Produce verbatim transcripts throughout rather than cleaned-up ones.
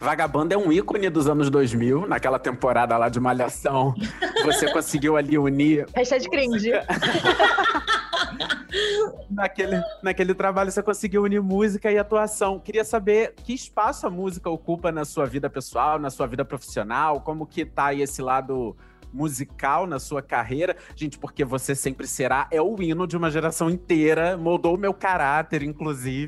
Vagabanda é um ícone dos anos dois mil, naquela temporada lá de Malhação. Você conseguiu ali unir... Hashtag cringe. naquele, naquele trabalho você conseguiu unir música e atuação. Queria saber que espaço a música ocupa na sua vida pessoal, na sua vida profissional, como que tá aí esse lado musical na sua carreira. Gente, porque Você Sempre Será é o hino de uma geração inteira, moldou o meu caráter, inclusive.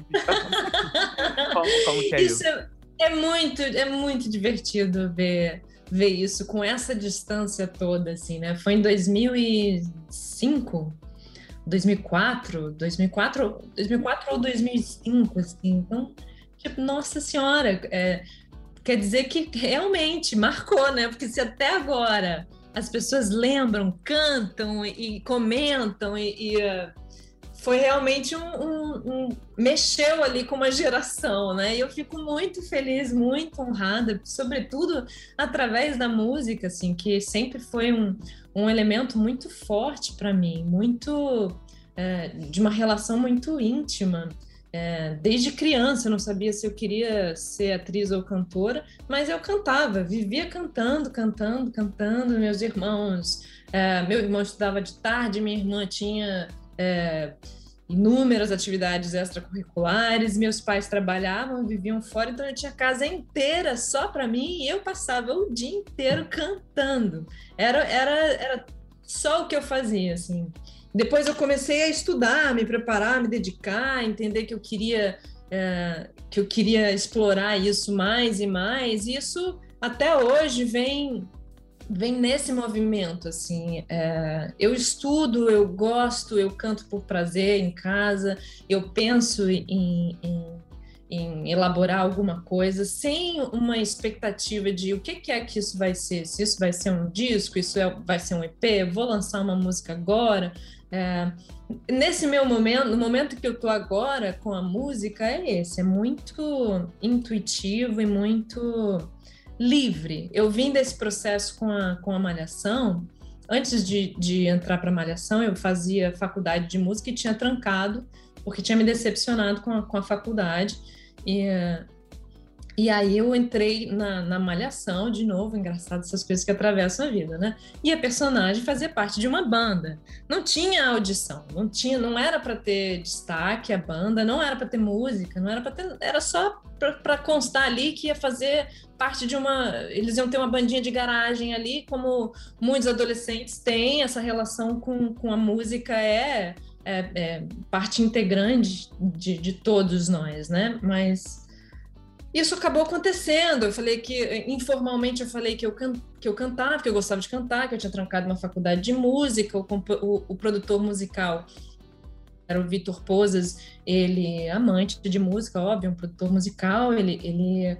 como, como que é isso? Isso é, é, muito, é muito divertido ver, ver isso com essa distância toda, assim, né? Foi em dois mil e cinco, dois mil e quatro, dois mil e quatro, dois mil e quatro ou dois mil e cinco, assim. Então, tipo, nossa senhora, é, quer dizer que realmente marcou, né? Porque se até agora as pessoas lembram, cantam e comentam e, e uh, foi realmente um, um, um... mexeu ali com uma geração, né? E eu fico muito feliz, muito honrada, sobretudo através da música, assim, que sempre foi um, um elemento muito forte para mim, muito... É, de uma relação muito íntima. É, desde criança eu não sabia se eu queria ser atriz ou cantora, mas eu cantava, vivia cantando, cantando, cantando. Meus irmãos, é, meu irmão estudava de tarde, minha irmã tinha é, inúmeras atividades extracurriculares, meus pais trabalhavam, viviam fora, então eu tinha casa inteira só para mim e eu passava o dia inteiro cantando. Era, era, era só o que eu fazia, assim. Depois eu comecei a estudar, me preparar, me dedicar, entender que eu queria, é, que eu queria explorar isso mais e mais. E isso até hoje vem, vem nesse movimento, assim. É, eu estudo, eu gosto, eu canto por prazer em casa, eu penso em, em, em elaborar alguma coisa sem uma expectativa de o que, que é que isso vai ser. Se isso vai ser um disco, isso é, vai ser um E P, vou lançar uma música agora. É, nesse meu momento, no momento que eu tô agora com a música, é esse, é muito intuitivo e muito livre. Eu vim desse processo com a, com a Malhação. Antes de, de entrar para a Malhação, eu fazia faculdade de música e tinha trancado, porque tinha me decepcionado com a, com a faculdade. E, e aí eu entrei na, na Malhação de novo, engraçado essas coisas que atravessam a vida, né? E a personagem fazia parte de uma banda. Não tinha audição, não tinha, não era para ter destaque a banda, não era para ter música, não era para ter, era só para constar ali que ia fazer parte de uma, eles iam ter uma bandinha de garagem ali, como muitos adolescentes têm, essa relação com, com a música é, é, é parte integrante de, de todos nós, né? Mas isso acabou acontecendo. Eu falei que, informalmente, eu falei que eu, can, que eu cantava, que eu gostava de cantar, que eu tinha trancado uma faculdade de música. O, o, o produtor musical era o Vitor Pozas, ele amante de música, óbvio, um produtor musical, ele, ele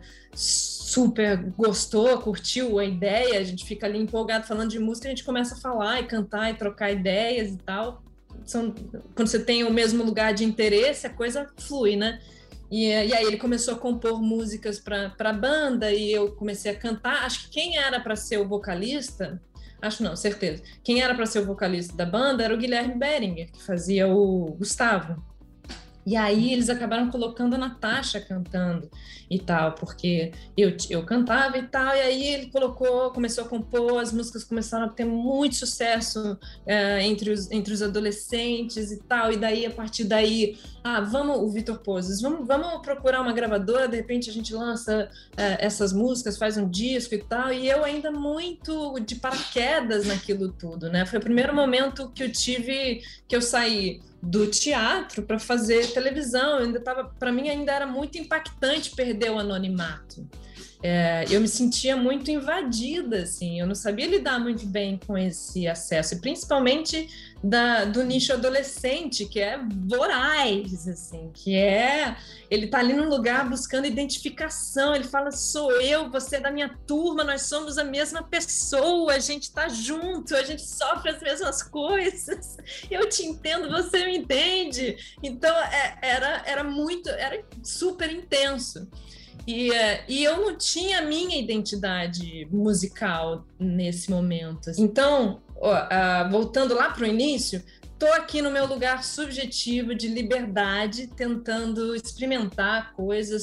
super gostou, curtiu a ideia, a gente fica ali empolgado falando de música, a gente começa a falar e cantar e trocar ideias e tal. São, quando você tem o mesmo lugar de interesse, a coisa flui, né? E, e aí ele começou a compor músicas para a banda e eu comecei a cantar. Acho que quem era para ser o vocalista, acho não, certeza, quem era para ser o vocalista da banda era o Guilherme Beringer, que fazia o Gustavo. E aí eles acabaram colocando a Natasha cantando e tal, porque eu, eu cantava e tal, e aí ele colocou, começou a compor, as músicas começaram a ter muito sucesso é, entre, os, entre os adolescentes e tal, e daí, a partir daí, ah, vamos, o Vitor Pozas, vamos, vamos procurar uma gravadora, de repente a gente lança é, essas músicas, faz um disco e tal, e eu ainda muito de paraquedas naquilo tudo, né? Foi o primeiro momento que eu tive, que eu saí do teatro para fazer televisão. Ainda tava, para mim ainda era muito impactante perder o anonimato. É, eu me sentia muito invadida, assim, eu não sabia lidar muito bem com esse acesso, e principalmente da, do nicho adolescente, que é voraz, assim, que é, ele tá ali num lugar buscando identificação, ele fala, sou eu, você é da minha turma, nós somos a mesma pessoa, a gente tá junto, a gente sofre as mesmas coisas, eu te entendo, você me entende, então é, era, era muito, era super intenso. E, e eu não tinha a minha identidade musical nesse momento. Então, ó, uh, voltando lá para o início, estou aqui no meu lugar subjetivo de liberdade, tentando experimentar coisas,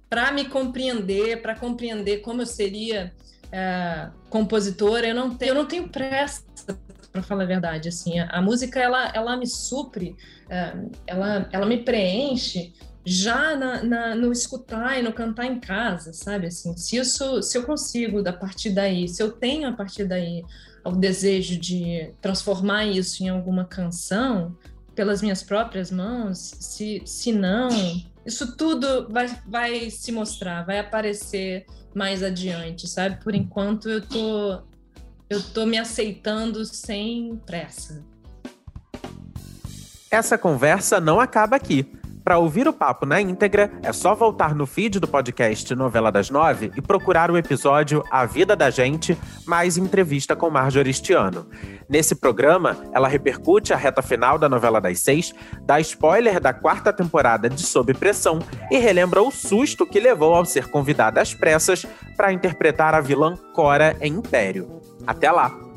para me compreender, para compreender como eu seria é, compositora, eu não tenho, eu não tenho pressa, para falar a verdade. Assim, a, a música ela, ela me supre, é, ela, ela me preenche já na, na, no escutar e no cantar em casa, sabe? Assim, se, isso, se eu consigo, a partir daí, se eu tenho a partir daí o desejo de transformar isso em alguma canção, pelas minhas próprias mãos, se, se não, isso tudo vai, vai se mostrar, vai aparecer mais adiante, sabe? Por enquanto eu tô, eu tô me aceitando sem pressa. Essa conversa não acaba aqui. Para ouvir o papo na íntegra, é só voltar no feed do podcast Novela das Nove e procurar o episódio A Vida da Gente, mais entrevista com Marjorie este ano. Nesse programa, ela repercute a reta final da Novela das Seis, dá spoiler da quarta temporada de Sob Pressão e relembra o susto que levou ao ser convidada às pressas para interpretar a vilã Cora em Império. Até lá!